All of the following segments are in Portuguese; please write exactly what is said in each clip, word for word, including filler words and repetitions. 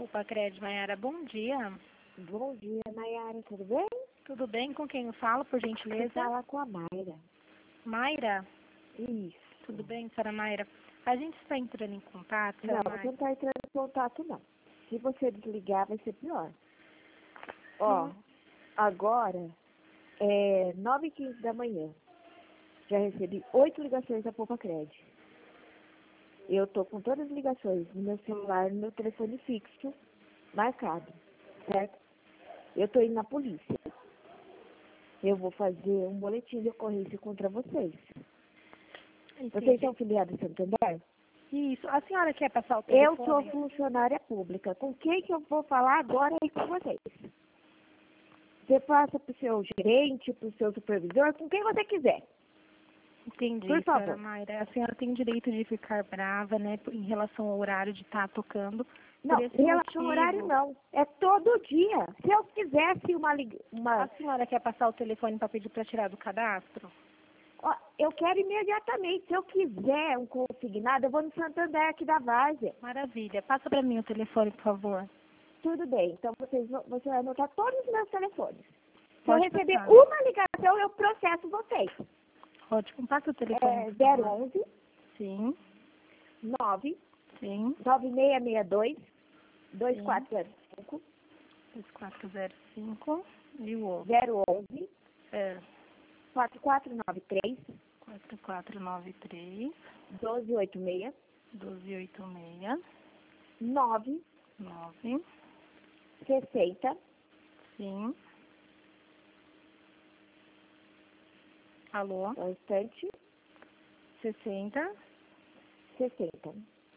Poupa Crédito, Mayara, bom dia. Bom dia, Nayara, tudo bem? Tudo bem? Com quem eu falo, por gentileza? Você fala com a Mayra. Mayra? Isso. Tudo bem, senhora Mayra? A gente está entrando em contato, Não, senhora você Mayra? não está entrando em contato, não. Se você desligar, vai ser pior. Ó, Hum. agora é nove e quinze da manhã. Já recebi oito ligações da Poupa Crédito. Eu tô com todas as ligações no meu celular, no meu telefone fixo, marcado, certo? Eu tô indo na polícia. Eu vou fazer um boletim de ocorrência contra vocês. Entendi. Vocês são filiados do Santander? Isso. A senhora quer passar o Eu telefone? sou funcionária pública. Com quem que eu vou falar agora aí com vocês? Você passa para o seu gerente, para o seu supervisor, com quem você quiser. Entendi, Por favor. senhora Mayra. A senhora tem direito de ficar brava, né, em relação ao horário de estar tocando. Não, Por esse em relação ao motivo. horário não. É todo dia. Se eu quisesse uma... lig- uma A senhora quer passar o telefone para pedir para tirar do cadastro? ó, eu quero imediatamente. Se eu quiser um consignado, eu vou no Santander aqui da Várzea. Maravilha. Passa para mim o telefone, por favor. Tudo bem. Então, vocês, vão- você vai anotar todos os meus telefones. Se Pode eu receber passar. uma ligação, eu processo vocês. Ótimo. Passa o telefone, É por zero favor. onze Sim, nove sim. nove seis seis dois dois quatro zero cinco dois quatro zero cinco. E o outro? zero onze É. quatro quatro nove três quatro quatro nove três. doze oito seis doze oito seis. nove nove. sessenta Sim. Alô? um instante sessenta. sessenta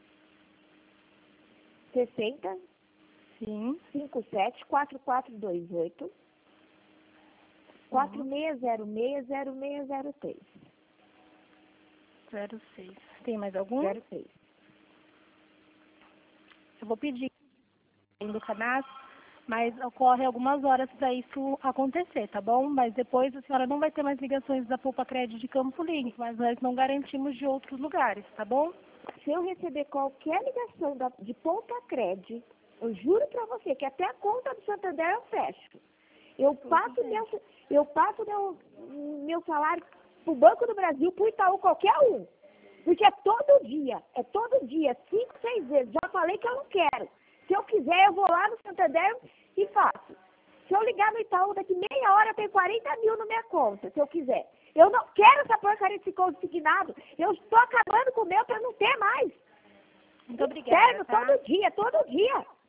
sessenta Sim. cinquenta e sete quatro quatro dois oito quatro seis zero seis zero seis zero três zero seis. Tem mais algum? zero seis. Eu vou pedir do cadastro, mas ocorre algumas horas para isso acontecer, tá bom? Mas depois a senhora não vai ter mais ligações da Poupa Crédito de Campo Limpo, mas nós não garantimos de outros lugares, tá bom? Se eu receber qualquer ligação da, de Poupa Crédito, eu juro pra você que até a conta do Santander eu fecho. Eu passo bem. meu, eu passo meu, meu salário pro Banco do Brasil, pro Itaú, qualquer um. Porque é todo dia, é todo dia, cinco, seis vezes. Já falei que eu não quero. Se eu quiser, eu vou lá no Santander e faço. Se eu ligar no Itaú, daqui meia hora eu tenho quarenta mil na minha conta, se eu quiser. Eu não quero essa porcaria desse consignado. Eu estou acabando com o meu para não ter mais. Muito obrigada, Inferno, tá? todo dia, todo dia.